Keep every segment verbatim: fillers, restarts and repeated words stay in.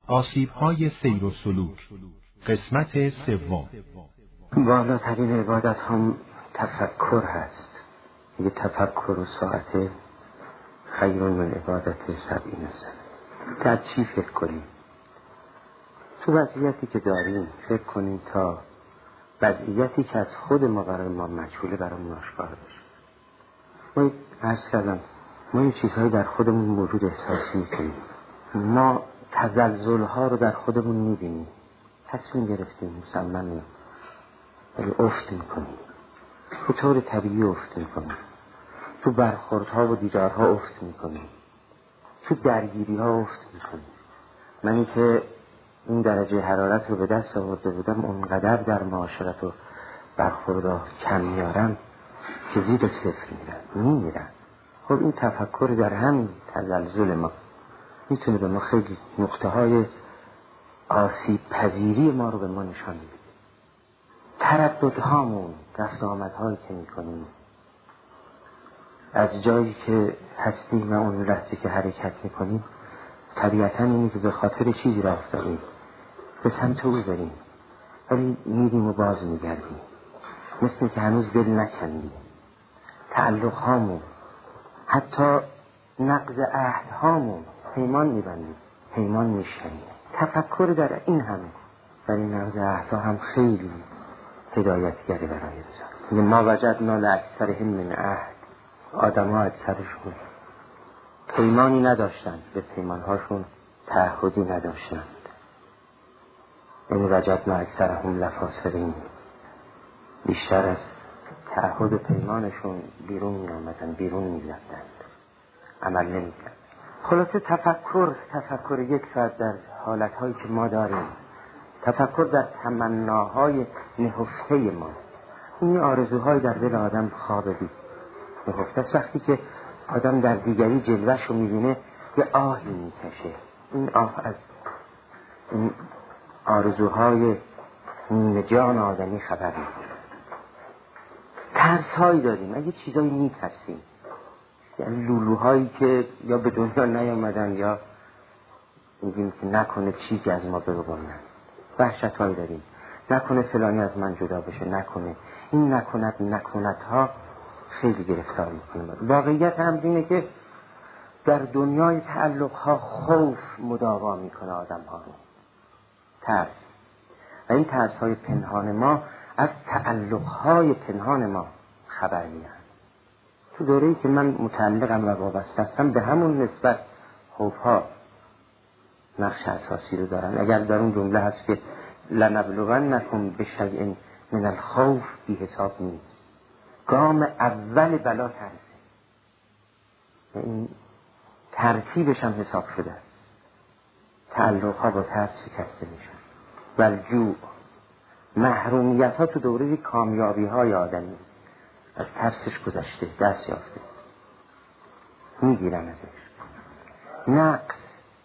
آسیب‌های سیر و سلوک، قسمت سوم. بالاترین عبادت هم تفکر هست. یه تفکر و ساعت خیر من عبادت سبعین سنه. تا چی فکر کنیم؟ تو وضعیتی که داریم فکر کنیم تا وضعیتی که از خود ما برای ما مجهوله برای ما آشکار بشه. ما عرض کردم ما این چیزهایی در خودمون موجود احساس میکنیم. ما تزلزل ها رو در خودمون میبینیم، تصمیم گرفتیم مسلمانیم ولی افت میکنیم، به طور طبیعی افت میکنیم، تو برخوردها و دیدارها افت میکنیم، تو درگیری ها افت میکنیم. منی که این درجه حرارت رو به دست آورده بودم اونقدر در معاشرت و برخوردها کم میارم که زیر صفر میرم میمیرم. خب این تفکر در همین تزلزل ما میتونه به ما خیلی نقطه های آسیب پذیری ما رو به ما نشان میده. تردد هامون، رفت آمد هایی که میکنیم از جایی که هستیم و اون لحظه که حرکت میکنیم طبیعتا اینه که به خاطر چیزی را افتادیم، به سمت او بریم ولی میریم و باز میگردیم، مثل که هنوز دل نکندیم. تعلق هامون، حتی نقض عهد هامون، پیمان میبندیم، پیمان میشکنیم. تفکر در این همه در این نقض عهدها هم خیلی هدایتگری برای انسان. ما وجدنا لأکثرهم من عهد، آدم ها اکثرشون پیمانی نداشتند، به پیمانهاشون تعهدی نداشتند. این وجدنا اکثرهم لفاسقین، بیشتر از تعهد و پیمانشون بیرون می آمدن، بیرون می رفتند، عمل نمی کرد. خلاصه تفکر تفکر یک ساعت در حالتهایی که ما داریم، تفکر در تمناهای نهفته ما، این آرزوهای در دل آدم خوابیده نهفته است. وقتی که آدم در دیگری جلوش رو میبینه یه آهی میکشه، این آه از این آرزوهای نیمه جان آدمی خبر میده. ترس هایی داریم، اگه چیزایی میترسیم، یعنی لولوهایی که یا به دنیا نیامدن یا میگیم که نکنه چیزی از ما بگذرن. وحشت هایی داریم، نکنه فلانی از من جدا بشه، نکنه این نکند نکند ها خیلی گرفتار میکنه. واقعیت هم اینه که در دنیای تعلق ها خوف مداوا میکنه آدم ها رو، ترس. و این ترس های پنهان ما از تعلق های پنهان ما خبر میدن. تو دوره‌ای که من متعلقم و وابسته هستم به همون نسبت خوف ها نقش اساسی رو دارن. اگر در اون جمله هست که لنبلونکم بشیء من الخوف بی حساب نیست، گام اول بلا ترسه، این ترتیبش هم حساب شده است. تعلق ها با ترس شکسته میشن. والجوع، محرومیت ها تو دوره کامیابی های آدمی از ترسش گذشته، دست یافته، میگیرن ازش. نقص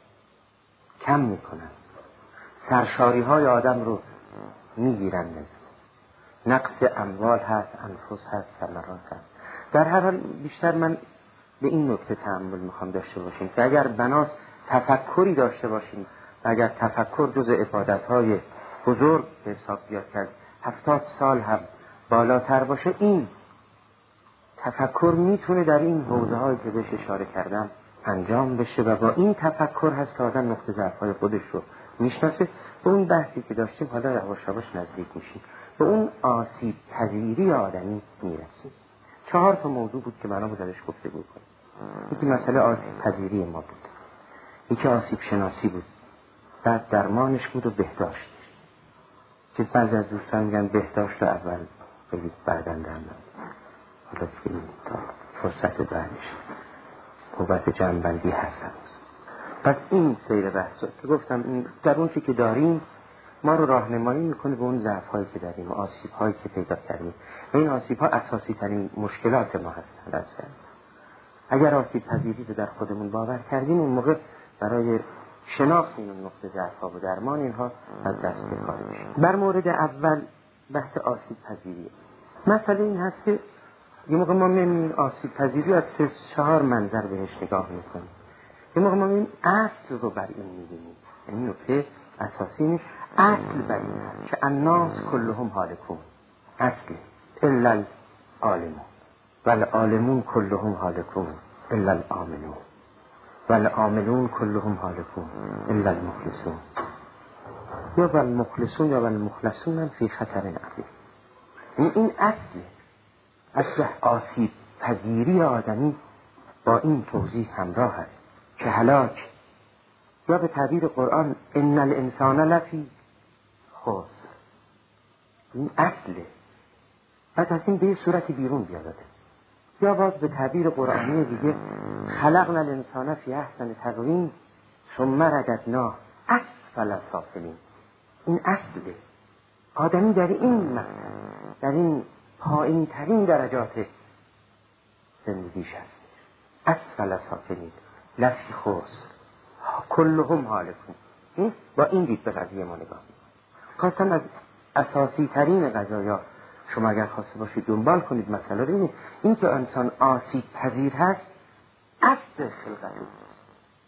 کم میکنن، سرشاری های آدم رو میگیرن. نقص اموال هست، انفس هست، ثمرات هست. در هر حال بیشتر من به این نکته تأمل میخوام داشته باشیم که اگر بناس تفکری داشته باشیم، اگر تفکر جز عبادت های بزرگ به حساب بیاد کرد، هفتاد سال هم بالاتر باشه، این تفکر میتونه در این حوزه هایی که بهش اشاره کردم انجام بشه و با این تفکر هست که آدم نقطه ضعف های خودش رو میشناسه. به اون بحثی که داشتیم حالا یواش یواش نزدیک میشیم، به اون آسیب پذیری آدمی میرسیم. چهار تا موضوع بود که بنا بود ازش گفتگو کنیم. یکی مسئله آسیب پذیری ما بود، یکی آسیب شناسی بود، بعد درمانش بود و بهداشتش. که بعضی از دوستان میگن بهداشت رو اول بگید بعداً درمان. حالا که تا فرصت بعدش قوت جنبندی هستن. پس این سیر بحث که گفتم این در اون چی که داریم ما رو راهنمایی میکنه به اون ضعف هایی که داریم و آسیب هایی که پیدا کردیم. و این آسیب ها اساسی ترین مشکلات ما هستند. اصلا اگر آسیب پذیری رو در خودمون باور کردیم، اون موقع برای شناخت این نقطه ضعف ها و درمان اینها از دست به کار میشه. بر مورد اول بحث آسیب پذیری، مسئله این هست که یه موقع ما می‌بینیم آسیب پذیری از سه چهار منظر بهش نگاه میکنیم. یه موقع ما می‌بینیم اصل رو بر این می‌بینیم، این نکته اساسی نیست. اصل بر این هست که الناس کلهم هالکون، اصل الا العالمون والعالمون کلهم هالکون الا العاملون والعاملون کلهم هالکون الا المخلصون یا والمخلصون یا والمخلصون فی خطر عظیم. این این اصل اصل آسیب پذیری آدمی با این توضیح همراه است که هلاک، یا به تعبیر قرآن ان الانسان لفی خسر، این اصله. بعد از این به صورتی بیرون بیاده، یا باز به تعبیر قرآنی دیگه خلقنا الانسان فی احسن تقویم ثم رددناه اسفل سافلین. این اصله. آدمی در این مقطع، در این پایین ترین درجات زندگیش هست، اسفل سافلین لفی خسر کلهم هالکون. با این دید به قضیه ما نگاه می‌کنیم. خواستم از اساسی ترین قضایا شما اگر خواسته باشید دنبال کنید مسئله رو، اینه این که انسان آسیب پذیر هست، اصل خلقت اوست.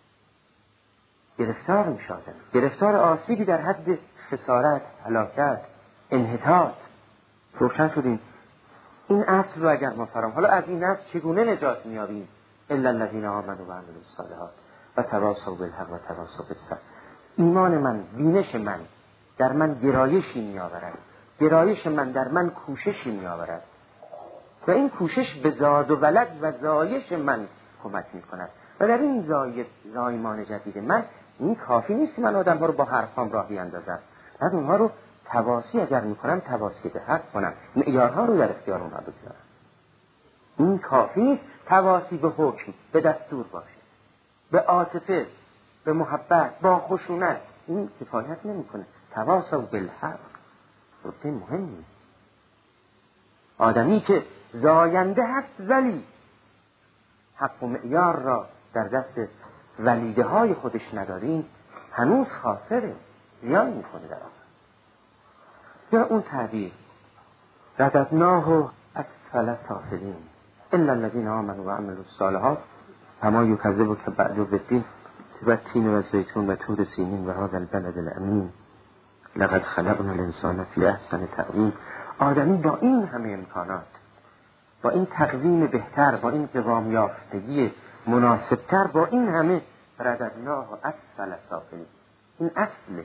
گرفتار میشه آدم، گرفتار آسیبی در حد خسارت، هلاکت، انحطاط. روشن شدیم این اصل رو اگر ما فرام، حالا از این اصل چگونه نجات میابیم؟ الا الذین آمنوا و عملوا الصالحات و تواصوا بالحق و تواصوا بالصبر. ایمان من، بینش من در من گرایشی میآورد، گرایش من در من کوششی میآورد و این کوشش به زاد و ولد و زایش من کمک میکند. و در این زاید زایمان جدید من، این کافی نیست من آدم ها رو با حرفام راه بیاندازم، بعد اونها رو تواصی اگر میکنم تواصی به حق کنم، معیارها رو در اختیار اونها بگذارم. این کافی نیست تواصی به حکم، به دستور باشه، به عاطفه، به محبت، با خشونت. این کفایت نمیکنه. تواصوا بالحق نکته مهمی. آدمی که زاینده هست ولی حق و معیار را در دست ولیده های خودش نداریم، هنوز خاسره، زیان میکنه در آن. یا اون تعبیر رددناه اسفل سافلین الا الذین آمنوا و عملوا الصالحات فما یکذبک بعد بالدین والتین والزیتون و طور سینین و هذا البلد الامین لقد خلقنا الانسان فی احسن تقویم. آدمی با این همه امکانات، با این تقویم بهتر، با این قوام یافتگی مناسبتر، با این همه رددناه اسفل سافلین. این اصله.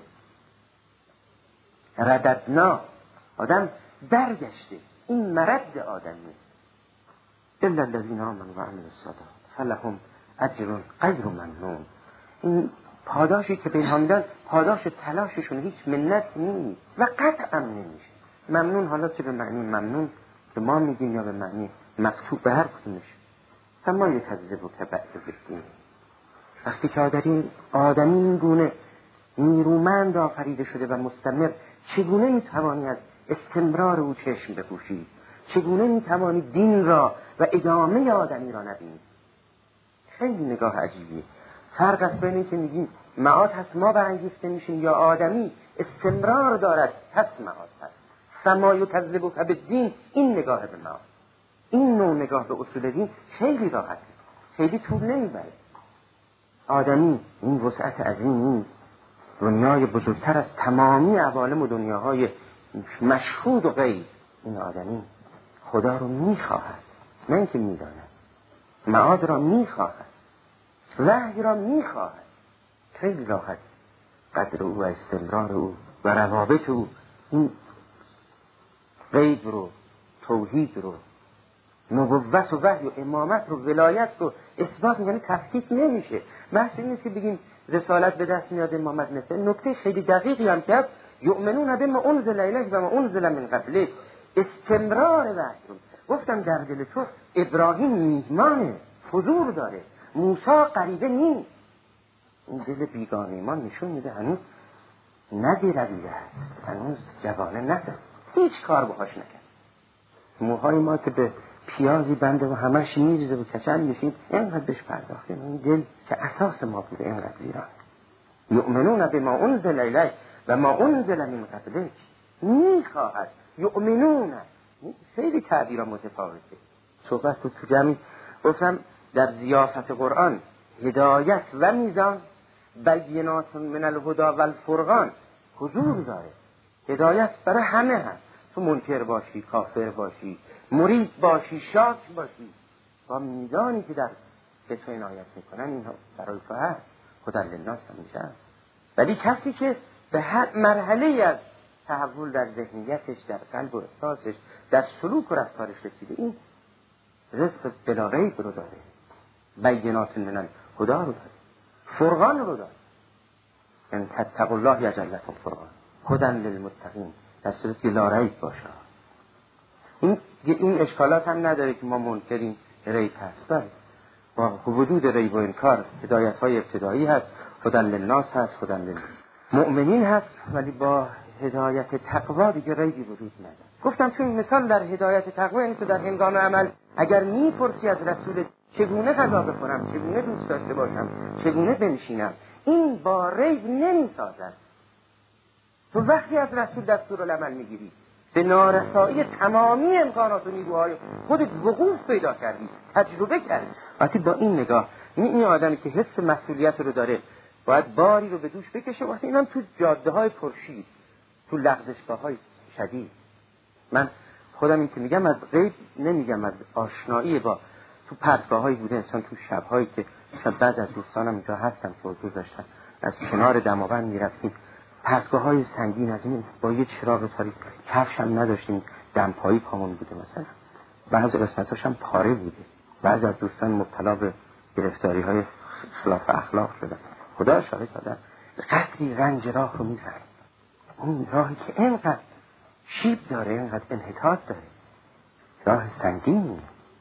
رددنا، آدم برگشته، این مرد آدمی. الا الذین آمنوا و عملوا الصالحات فلهم اجر غیر ممنون. این پاداشی که به اینها میدن پاداش تلاششون هیچ منت نیست و قطعا نمیشه. ممنون حالا چه به معنی ممنون که ما میگیم یا به معنی مقطوع، به هر کدومش. اما یک حضیزه بود که بعد بگیم وقتی که آدمی آدمی این گونه نیرومند آفریده شده و مستمر، چگونه میتوانی از استمرار او چشم بپوشی؟ چگونه میتوانی دین را و ادامه آدمی را نبینی؟ خیلی نگاه عجیبیه. فرق است بین این که میگیم معاد هست ما برانگیخته میشیم، یا آدمی استمرار دارد پس معاد هست. فما یکذبک بالدین، این نگاه به معاد، این نوع نگاه به اصول دین خیلی راحته، خیلی طول نمیبره. آدمی این وسعت عظیم، این دنیای بزرگتر از تمامی عوالم و دنیاهای مشهود و غیب، این آدمی خدا رو میخواهد، نه اینکه میداند، معاد را میخواهد، وحی را میخواهد. خیلی راحت قدر او و استمرار او و روابط او، این غیب رو، توحید رو، نبوت و وحی و امامت رو، ولایت رو اثبات میکنه، تفکیک نمیشه. بحث این نیست که بگیم رسالت به دست میاد امامت نفسه. نکته خیلی دقیقی هم که یؤمنون بما انزل الیک و ما انزل من قبلک، استمرار وحی رو. گفتم در دل تو ابراهیم میهمانه، حضور داره، موسی غریبه نیست. این دل بیگانه ایمان نشون میده هنوز ندیرده هست، هنوز جوانه نزد، هیچ کار باهاش نکرد. موهای ما که به پیازی بنده و همش میریزه و کچل میشیم، اینقدر بهش پرداختیم. این دل که اساس ما بوده اینقدر ویران. یؤمنون بما انزل الیک و ما انزل من قبلک، میخواهد. یؤمنون خیلی تعبیر متفاوته. صحبت تو جمع گفتم در ضیافت قرآن هدایت و میزان بینات من الهدی و الفرقان حضور داره. هدایت برای همه هست. تو منکر باشی، کافر باشی، مرید باشی، شاک باشی، با میزانی که در به تو عنایت میکنن این برای تو هست. خدا للناس همیشه هست. ولی کسی که به هر مرحله از تحول در ذهنیتش، در قلب و احساسش، در سلوک و رفتارش رسیده، این رزق بلا ریب رو داره، بینات من الهدی رو داره، فرقان رو داره. یعنی تتقوا الله یجعل لکم فرقان هدی للمتقین، در صورتی که لا ریب باشه. این این اشکالات هم نداره که ما منکریم ریب هست. بله، با وجود ریب و انکار هدایت های ابتدایی هست، هدی للناس هست، هدی للمؤمنین هست، ولی با هدایت تقوا دیگه ریبی وجود نداره. گفتم چون مثال در هدایت تقوا یعنی تو در هنگام عمل اگر میپرسی از رسول چگونه غذا بخورم، چگونه دوست داشته باشم، چگونه بنشینم، این با ریب نمیسازد. تو وقتی از رسول دستورالعمل میگیری به نارسایی تمامی امکانات و نیروهای خودت وقوف پیدا کردی، تجربه کردی. وقتی با این نگاه این آدمی که حس مسئولیت رو داره باید باری رو به دوش بکشه، وقتی اینم تو جاده های پرشید، تو لغزشگاه های شدید. من خودم این که میگم از غیب نمیگم، از آشنایی با تو پرتگاه هایی بوده انسان، تو شبهایی که شب بعد از دوستانم اینجا هستم که حضور داشتن از کنار دماوند میرفتیم پرتگاه های سنگین از این با یه چراغ تاریک، کفش هم نداشتیم، دمپایی پامون بوده مثلا، بعضی قسمتاش هم پاره بوده، بعضی از دوستان مبتلا به گرفتاری های خلاف اخلاق شدن. خدا شاهد آدم قدری رنج راه رو میزنه، اون راهی که اینقدر شیب داره، اینقدر انحطاط داره، راه سنگینی.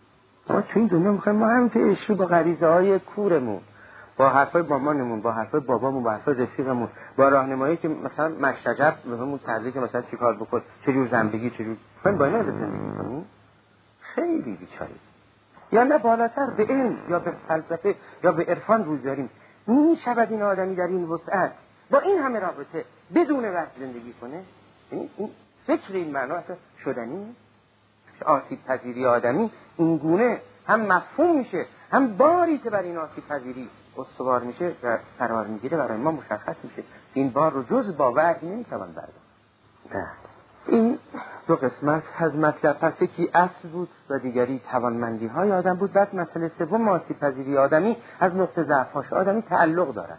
ما تو این دنیا میخوایم ما هم که عشقی با غریزه های کورمون، با حرفای مامانمون، با حرفای بابامون، با حرفای رفیقمون، با راهنمایی که مثلا مشتجب بهمون کرده که مثلا چیکار بکن، چجور زندگی، چجور میخوایم با اینا زندگی کنیم، خیلی بیچاریم. یا نه بالاتر به علم یا به فلسفه یا به عرفان روز داریم، میشود این آدمی در این وسعت با این همه رابطه بدون وقت زندگی کنه؟ این فکر این معنا اصلا شدنی؟ آسیب پذیری آدمی این گونه هم مفهوم میشه، هم باری که بر این آسیب پذیری استوار میشه و قرار میگیره برای ما مشخص میشه. این بار رو جز با وحی نمیتوان برداشت. این دو قسمت از مطلب، پس یکی اصل بود و دیگری توانمندی های آدم بود. بعد مسئله سوم آسیب پذیری آدمی از نقطه ضعفش. آدمی تعلق دارد،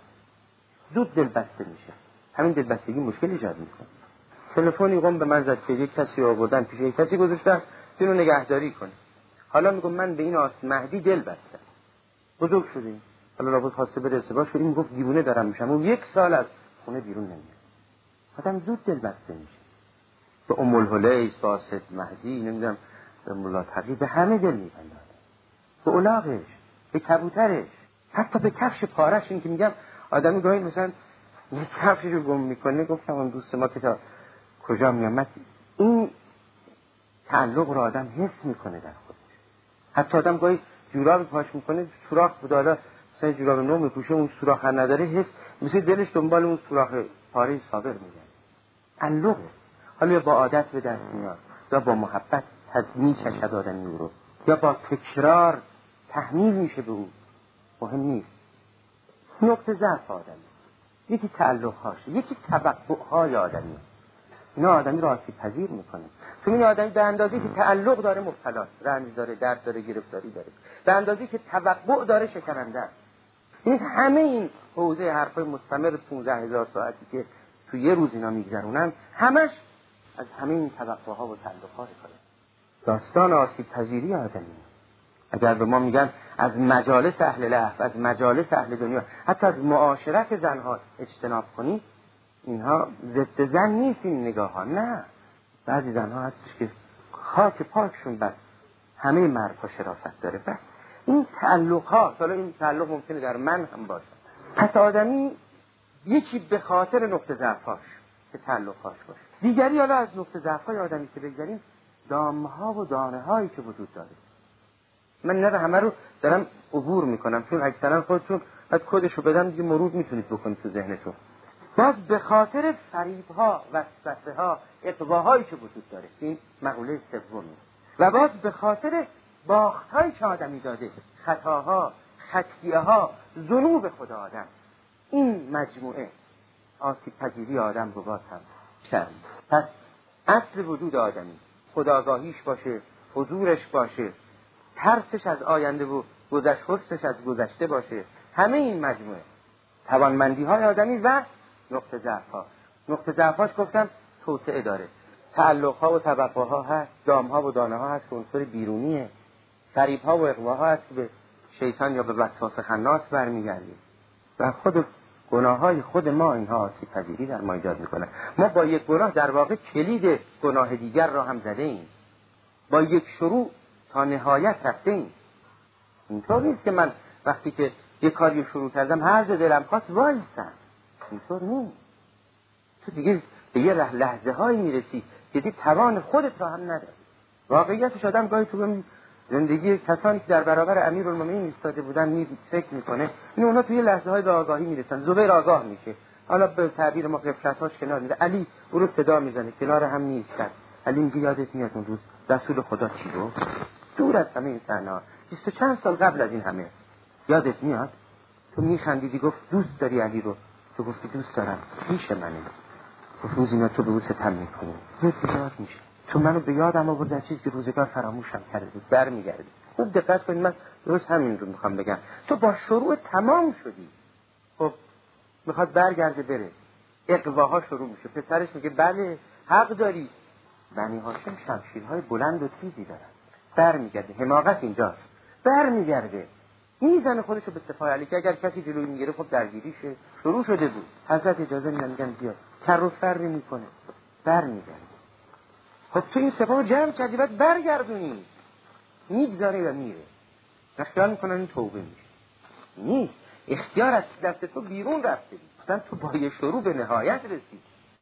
زود دلبسته میشه، همین دلبستگی مشکل ایجاد میکنه. تلفنی قم به من زد که یک کسی آوردن پیش یک کسی گذاشتن اینو نگهداری کنه. حالا میگم من به این آس مهدی دل بستم، بزرگ شدیم، حالا رابط خواسته بره ازدواج کنیم، گفت دیوونه دارم میشم، اون یک سال از خونه بیرون نمیاد. آدم زود دل بسته میشه. به ام الحلیس، به آسد مهدی، نمیدونم به مولا تقی، به همه دل میبنده، به الاغش، به کبوترش، حتی به کفش پارش. این که میگم آدمی گاهی مثلا یه کفششو گم میکنه، گفتم اون دوست ما که تا کجا میامد، این تعلق رو آدم حس میکنه در خودش. حتی آدم گاهی جوراب پاش میکنه، سوراخ بوده، حالا مثلا جوراب نو میپوشه اون سوراخ نداره، حس مثل دلش دنبال اون سوراخ پاره سابق میگه. تعلق حالا یا با عادت به دست میاد، یا با محبت تضمین چشد آدمی او رو، یا با تکرار تحمیل میشه به او، مهم نیست. نقطه ضعف آدمی، یکی تعلق هاشه، یکی توقع های آدمی. اینا آدمی رو آسیب پذیر میکنه. تو این آدمی به اندازی که تعلق داره مبتلاست، رنج داره، درد داره، گرفتاری داره، به اندازی که توقع داره شکننده است. این همه این حوزه حرفای مستمر پانزده هزار ساعتی که تو یه روز اینا میگذرونن، همش از همه این توقع ها و تعلقات کنه. داستان آسیب پذیری آدمی. اگر به ما میگن از مجالس اهل لهو، از مجالس اهل دنیا، حتی از معاشرت زنها اجتناب کنی، اینها ضد زن نیست این نگاه ها، نه. بعضی زنها هستش که خاک پاکشون بس همه مردها شرافت داره. بس این تعلق ها، حالا این تعلق ممکنه در من هم باشه. پس آدمی یکی به خاطر نقطه ضعفاش که تعلق هاش باشه، دیگری حالا از نقطه ضعفای آدمی که بگذاریم، دامه ها و دانه هایی که وجود داره. من نه همه رو دارم عبور میکنم چون اکثرا خودتون بعد کدشو بدم دیگه مرور میتونید بکنید تو ذهنتون. باز به خاطر فریب‌ها، وسوسه‌ها، اغواهایی که وجود داره، این مقوله سومی. و باز به خاطر باخت‌هایی که آدمی داده، خطاها، خطیه‌ها، ذنوب خود آدم. این مجموعه آسیب پذیری آدم رو باز هم کرد. پس اصل وجود آدمی خودآگاهیش باشه، حضورش باشه، ترسش از آینده و گذشت حسش از گذشته باشه. همه این مجموعه توانمندی های آدمی و نقطه ضعف ها. نقطه ضعف هاش گفتم توسعه داره، تعلق ها و طبقه ها هست، دام ها و دانه ها هست که عنصر بیرونیه، فریب ها و اغوا ها هست که به شیطان یا به وسواس خناس برمیگرده و خود گناه های خود ما اینها آسیب پذیری در ما ایجاد میکنه. ما با یک گناه در واقع کلید گناه دیگر را هم زده ایم، با یک شروع تا نهایت رفته ایم. اینطور نیست که من وقتی که یک کاری شروع کردم هر جا دلم خواست وایسم، اینطور نیست. تو دیگه به یه لحظه هایی میرسی که دیگه توان خودت را هم نداری. واقعیتش آدم گاهی تو زندگی کسانی که در برابر امیرالمومنین ایستاده بودن می فکر میکنه این اونا توی لحظه های به آگاهی میرسن. زبیر آگاه میشه، حالا به تعبیر ما غفلتاش کنار میره، علی او رو صدا میزنه، کنار هم نیستن. علی میگه یادت میاد اون روز رسول خدا چی گفت؟ دور از همه این صحنه‌ها بیست و چند سال قبل از این همه یادت میاد؟ تو میخندیدی گفت دوست داری علی رو، تو گفتی دوست دارم، میشه منه. گفت روز اینا تو به او ستم میکنی، یاد میشه. تو منو به یادم آورد از چیزی که روزگار فراموشم کرده بود، برمیگردی. خوب دقت کنید، من درست همین رو میخوام بگم. تو با شروع تمام شدی، خب میخواد برگرده بره، اقواها شروع میشه. پسرش میگه بله حق داری. بنی هاشم شمشیرهای بلند و تیزی دارن. برمیگرده، حماقت اینجاست. برمیگرده میزنه خودشو به سپاه علی که اگر کسی جلوی میگیره خب درگیریشه. شروع شده بود. حضرت اجازه میدن، میگن بیا. کر و فر میکنه، برمیگرده. خب تو این سپاه جمع کردی باید برگردونی، میگذاره و میره. اختیار میکنن این توبه میشه. نیست، اختیار از دست تو بیرون رفته بود. مثلا تو با یه شروع به نهایت رسید.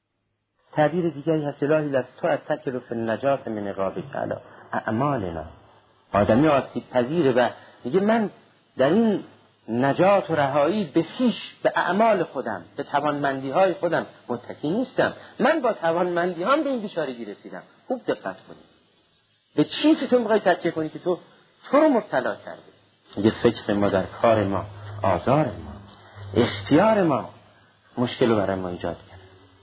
تعبیر دیگری هست الهی لستو اتکل فی النجات من عقابک علی اعمالنا. آدمی آسیب پذیره و میگه من در این نجات و رهایی به خویش، به اعمال خودم، به توانمندی های خودم متکی نیستم. من با توانمندی هم به این بیچارگی رسیدم. خوب دقت کنید به چیزی تو میخوای تکیه کنی که تو تو رو مبتلا کرده. میگه فکر ما در کار ما، آزار ما، اختیار ما مشکل رو برای ما ایجاد کرد،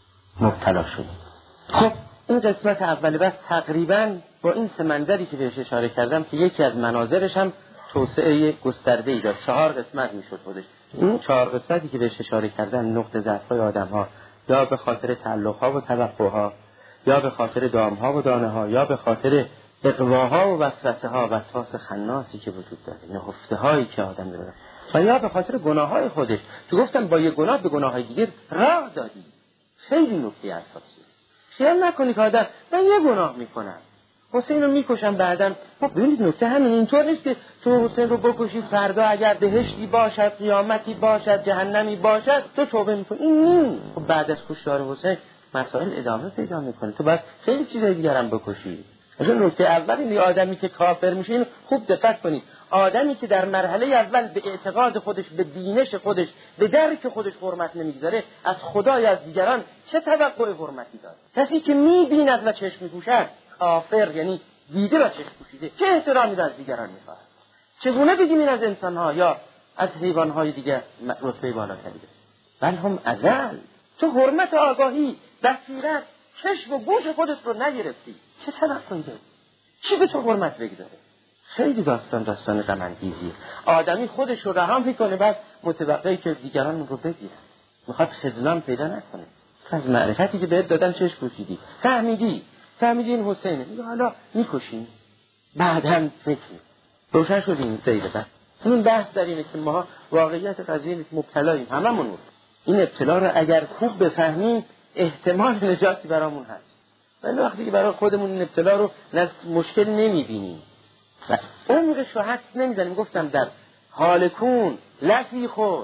مبتلا شدیم. خب این قسمت اولی بس تقریبا با این سه منظری که بهش اشاره کردم که یکی از مناظرش هم توسعه گسترده ای داشت، چهار قسمت میشد خودش. این چهار قسمتی که بهش اشاره کردم نقطه ضعف‌های آدم‌ها، یا به خاطر تعلق‌ها و توقع‌ها، یا به خاطر دام‌ها و دانه‌ها، یا به خاطر اغواها و وسوسه‌ها، وسواس خناسی که وجود داره، نهفته‌هایی که آدم داره، و یا به خاطر گناه‌های خودش. تو گفتم با یه گناه به گناه‌های دیگر راه دادی. خیلی نکته اساسی. خیال نکنی که آدم من یه گناه میکنم حسین رو میکشم بعدم. خب ببینید نکته همین، اینطور نیست که تو حسین رو بکشی فردا اگر بهشتی باشد، قیامتی باشد، جهنمی باشد تو توبه میکنی. این نیست. خب بعد از کشتار حسین مسائل ادامه پیدا میکنه، تو باید خیلی چیزای دیگر هم بکشی. از اون نکته اول این آدمی که کافر میشه، این خوب دقت کنید، آدمی که در مرحله اول به اعتقاد خودش، به بینش خودش، به درک خودش حرمت نمیگذاره، از خدا یا از دیگران چه توقع حرمتی داره؟ کسی که میبیند و چشم میپوشد کافر، یعنی دیده و چشم پوشیده، چه احترامی را از دیگران میخواهد؟ چگونه بگیم این از انسانها یا از حیوانهای دیگه رتبه بالاتری داره؟ بل هم ازل. تو حرمت آگاهی، بصیرت، چشم و گوش خودت رو نگرفتی، چه توقعی داری؟ چی به تو حرمت بگذاره؟ خیلی داستان داستان غم انگیزیه. آدمی خودش رو رها میکنه، بعد متوقعی که دیگران رو بگیرن، میخواد خذلان پیدا نکنه. از معرفتی که بهت دادن چش پوشیدی، فهمیدی فهمیدی این حسینه، میگه حالا میکشیم، بعد هم فکر روشن شدی این سیده. بعد این بحث در اینه که ما واقعیت قضیه مبتلاییم، هممون. این ابتلا رو اگر خوب بفهمیم احتمال نجاتی برامون هست. ولی وقتی که برای خودمون این ابتلا رو مشکل نمیبینیم و عمقش رو حدس نمیزنیم، گفتم در حال کون لفی خود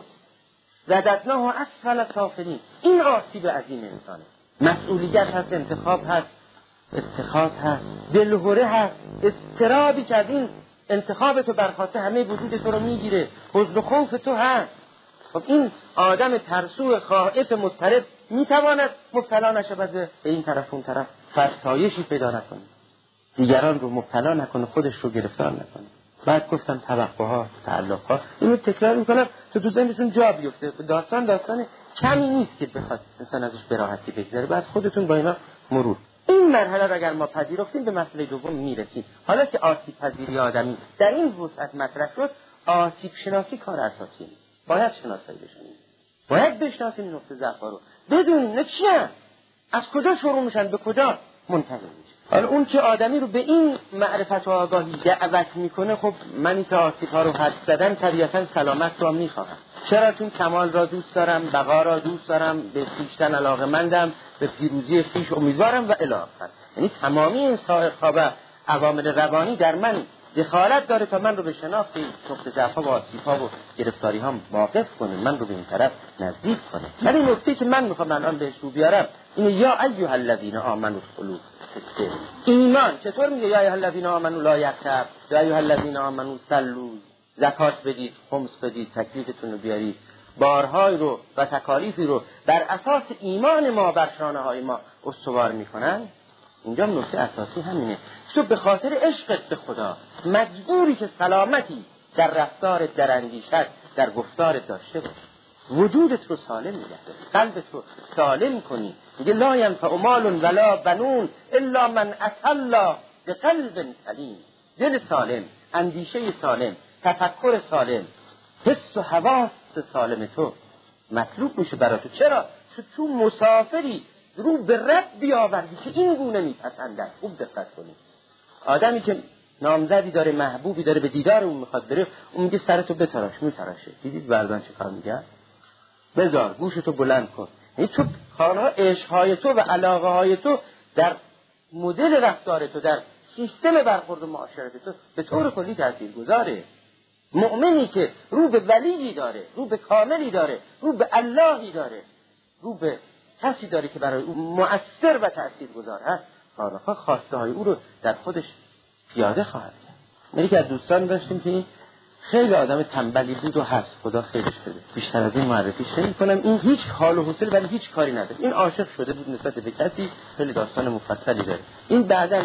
زدتناه اسفل سافلین، این آسیب عظیم انسانه. مسئولیت هست، انتخاب هست، اتخاذ هست، دلهوره هست، اضطرابی که از این انتخاب تو برخواسته همه وجود تو رو میگیره، حزن و خوف تو هست. خب این آدم ترسو خائف مضطرب میتواند مبتلا نشه به این طرف اون طرف، فرسایشی پیدا نکنه، دیگران رو مبتلا نکنه، خودش رو گرفتار نکنه. بعد گفتم توقعات، تعلقات، اینو تکرار میکنم تا تو ذهنتون جا بیفته. داستان داستان کمی نیست که بخواد مثلا ازش به راحتی بگذره. بعد خودتون با اینا مرور. این مرحله را اگر ما پذیرفتیم به مسئله دوم میرسیم. حالا که آسیب پذیری آدمی در این وسعت مطرح شد، آسیب شناسی کار اساسی باید شناسایی بشه. باید بشناسیم نقطه ضعف رو، بدونیم نه چیه، از کجا شروع میشن، به کجا منتهی میشه. حالا اون که آدمی رو به این معرفت و آگاهی دعوت میکنه، خب منی که آسیب ها رو حد زدم طبیعتا سلامت رو میخواهم. چرا؟ چون کمال را دوست دارم، بقا را دوست دارم، به خویشتن علاقه‌مندم، به پیروزی خویش امیدوارم و الی آخر. یعنی تمامی این سائرها و عوامل روانی در من دخالت داره تا من رو به شناخت نقطه ضعف و آسیب‌ها و گرفتاری‌ها واقف کنه، من رو به این طرف نزدیک کنه. ولی نکته که من میخوام الان بهش رو بیارم اینه یا ایها الذین آمنوا ادخلوا فی السلم. ایمان چطور میگه یا ایها الذین آمنوا لا یغتب، یا ایها الذین آمنوا صلوا، زکات بدید، خمس بدید، تکلیفتون رو بیارید، بارهای رو و تکالیفی رو بر اساس ایمان ما بر شانه‌های ما استوار میکنن. اینجا نکته اساسی همینه. تو به خاطر عشقت به خدا مجبوری که سلامتی در رفتارت، در اندیشت، در گفتارت داشته باش. وجودت رو سالم نگه دار، قلبت رو سالم کنی. میگه لا ینفع مال ولا بنون الا من اتى الله بقلب سلیم. دل سالم، اندیشه سالم، تفکر سالم، حس و حواس سالم تو مطلوب میشه برای تو. چرا؟ چون تو مسافری رو به رب بیاوردی که این گونه میپسندن. خوب دقت کنید. آدمی که نامزدی داره، محبوبی داره، به دیدار اون میخواد بره، اون میگه سرتو بتراش، میتراشه. دیدید بردان چه کار میگه؟ بذار گوشتو بلند کن. یعنی تو کارها، عشقهای تو و علاقه های تو در مدل رفتار تو، در سیستم برخورد و معاشرت تو به طور کلی تاثیر گذاره. مؤمنی که رو به ولیی داره، رو به کاملی داره، رو به اللهی داره، رو به کسی داره که برای او مؤثر و تاثیرگذار هست، کارها خواسته های او رو در خودش پیاده خواهد کرد. من که از دوستان داشتیم که خیلی آدم تنبلی بود و هست، خدا خیرش بده، بیشتر از این معرفیش نمی‌کنم. این هیچ حال و حوصله ولی هیچ کاری نداره. این عاشق شده بود نسبت به کسی، خیلی داستان مفصلی داره. این بعداً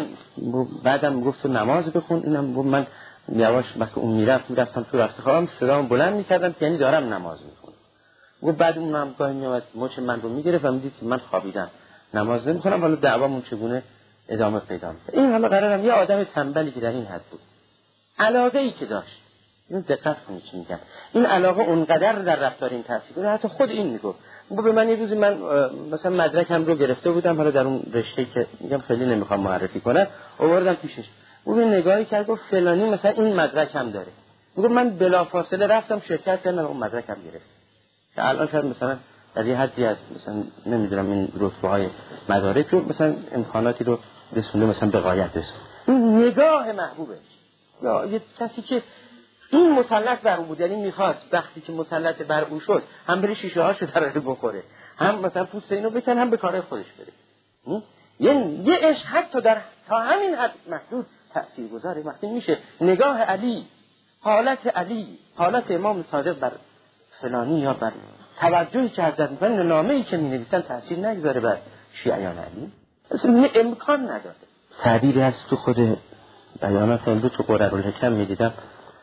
بعدم گفت نماز بخون. اینم گفت من یواش وقتی اون میرفت میرفتم تو رفت خوابم صدام بلند می‌کردم یعنی دارم نماز می‌خونم. گفت بعد اونم گاهی میاد مچ من رو میگرفت و میدید که من خوابیدم نماز نمی‌خونم، حالا دعوامون چگونه ادامه پیدا می‌کنه. این حالا قرارم یه آدم تنبلی که در این حد بود، علاقه‌ای که داشت، این دقت کنید چی میگم، این علاقه اونقدر در رفتار این تاثیر کنه، حتی خود این میگفت. میگه به من یه روزی من مثلا مدرکم رو گرفته بودم، حالا در اون رشته که میگم خیلی نمیخوام معرفی کنم، آوردم پیشش. اون نگاهی کرد گفت فلانی مثلا این مدرکم داره. میگه من بلافاصله رفتم شرکت کردم اون مدرکم گرفت. که الان شاید مثلا در یه حدی از مثلا نمیدونم این رتبه‌های مدارک رو مثلا امکاناتی رو رسونده مثلا به غایت رسونده. این نگاه محبوبه. یا یه کسی که این مسلط بر او بود، یعنی میخواد وقتی که مسلط بر او شد هم بره شیشه هاشو دراره بخوره، هم مثلا پوست اینو بکن، هم به کار خودش بره. یعنی یه عشق حتی در تا همین حد محدود تاثیرگذاره. وقتی میشه نگاه علی، حالت علی، حالت امام صادق بر فلانی یا بر توجهی که حضرت میکنن، نامه‌ای که مینویسن تاثیر نگذاره بر شیعیان علی، اصلا امکان نداره. تعبیری هست تو خود بیانات امروز تو قرارالحکم میدیدم،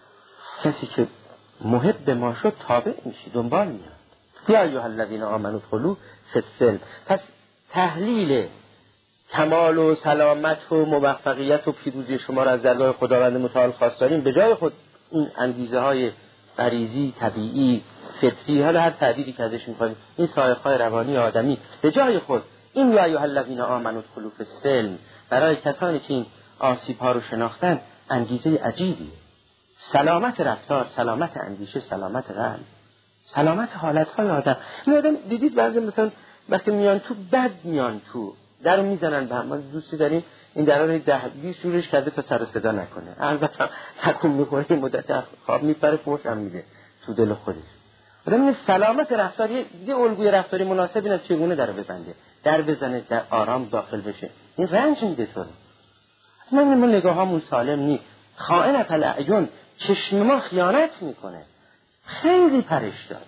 کسی که محب ما شد تابع میشی، دنبال میاد. یا ایها الذین آمنوا ادخلوا فی السلم. پس تحلیل کمال و سلامت و موفقیت و پیروزی شما را از درگاه خداوند متعال خواستاریم، به جای خود این انگیزه های غریزی، طبیعی، فطری، حالا هر تعبیری که ازش می‌خوایم، این سائق‌های روانی آدمی، به جای خود این یا ایها الذین آمنوا ادخلوا فی السلم برای کسانی که این آسیب‌ها رو شناختن انگیزه عجیبی. سلامت رفتار، سلامت اندیشه، سلامت قلب، سلامت حالت‌های آدم. این آدم دیدید بعضی مثلا وقتی میان تو بد میان تو درو میزنن به هم. ما دوستی داریم این درا رو ده بیست جورش کرده تا سر و صدا نکنه. البته تکون می‌خوره، این مدت خواب میپره، فوش هم میده تو دل خودش. آدم این سلامت رفتار، یه الگوی رفتاری مناسبی نه چگونه درو ببنده، در بزنه، در آرام داخل بشه. این رنج میده تو. من ما نگاهامون سالم نیست. خائنت الاعین، چشم ما خیانت میکنه. خیلی پرش داریم.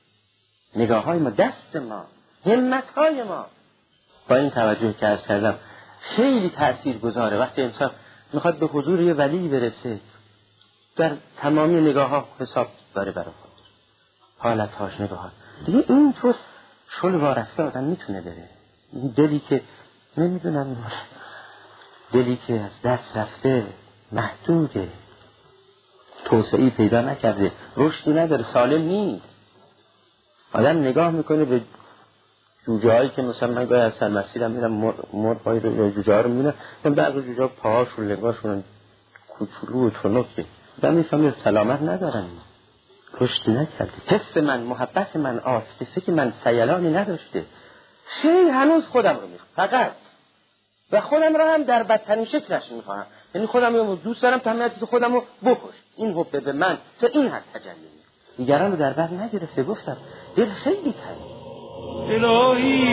نگاه های ما، دست ما، همت های ما، با این توجه که عرض کردم خیلی تأثیر گذاره. وقتی انسان میخواد به حضور یه ولی برسه، در تمامی نگاه ها حساب داره برای خود، حالت هاش، نگاه ها دیگه اینطور شل وارفته آدم میتونه بره. این دلی که نمیدونم، دلی که از دست رفته، محدوده، توسعی پیدا نکرده، رشدی نداره، سالم نیست. آدم نگاه میکنه به جوجه هایی که مثلا من گاهی از سرمسیرم میرم مرغ رو، جوجه ها رو میبینم، من بعضی جوجه ها پاهاشون، لنگاشون کوچولو و تنکه، من میفهمم سلامت ندارن، رشدی نکرده. حس من، محبت من، عاطفه که من سیلانی نداشته. شی هنوز خودم رو میخوام فقط، و خودم رو هم در بدترین شکلش میخوام. یعنی خودم رو دوست دارم تا همینیتی که خودم رو بکش. این حب به من تا این حد تجلی میکنه. دیگران رو در بر نگرفته. گفتم دل خیلی تنگه. الهی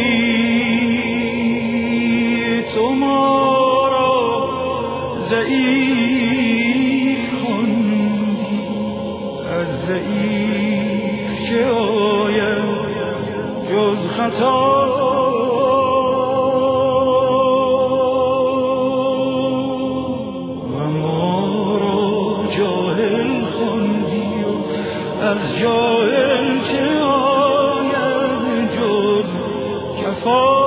تو ما را ضعیف خوندی، از ضعیف چه آید جز خطا، و ما را جاهل خوندی، از جاهل چه آید جز کفا.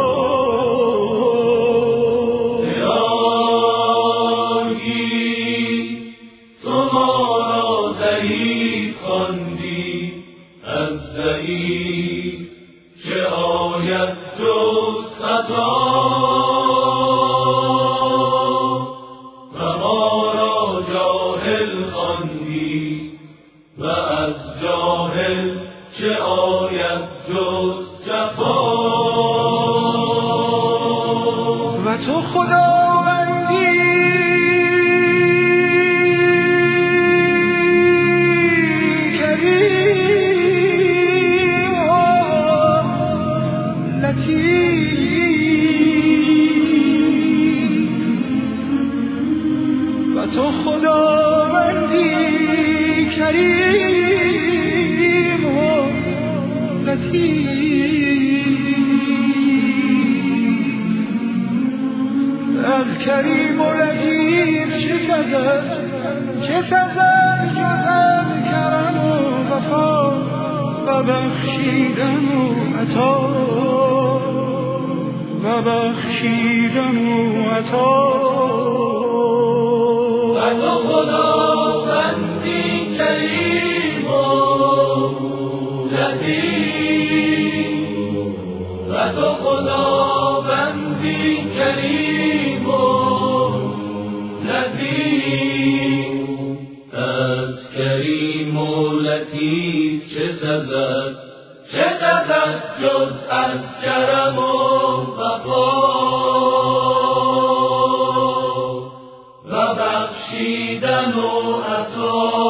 کریم و لطیف چه سزد، چه سزد جز از کرم و وفا، و بخشیدن و عطا، و بخشیدن و عطا. و تو خداوندی کریم و لطیف، و تو خداوندی کریم و لطیف، از کریم و لطیف چه سزد، چه سزد جز از کرم و وفا، و بخشیدن و عطا.